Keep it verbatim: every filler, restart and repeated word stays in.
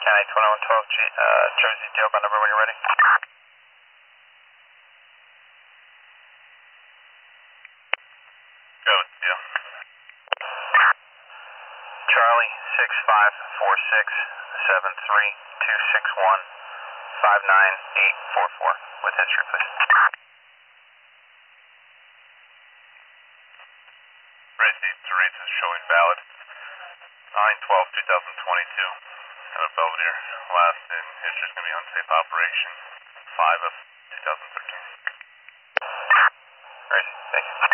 County twenty-one twelve, G, uh, Jersey, do you have my number when you're ready? Go, deal. Charlie, six five four six seven three two six one five nine eight four four, with history, please. Receipt to rates is showing valid. nine twelve twenty twenty-two. Out of Belvedere. Last in history is going to be unsafe operation. five of twenty thirteen. Great, thank you.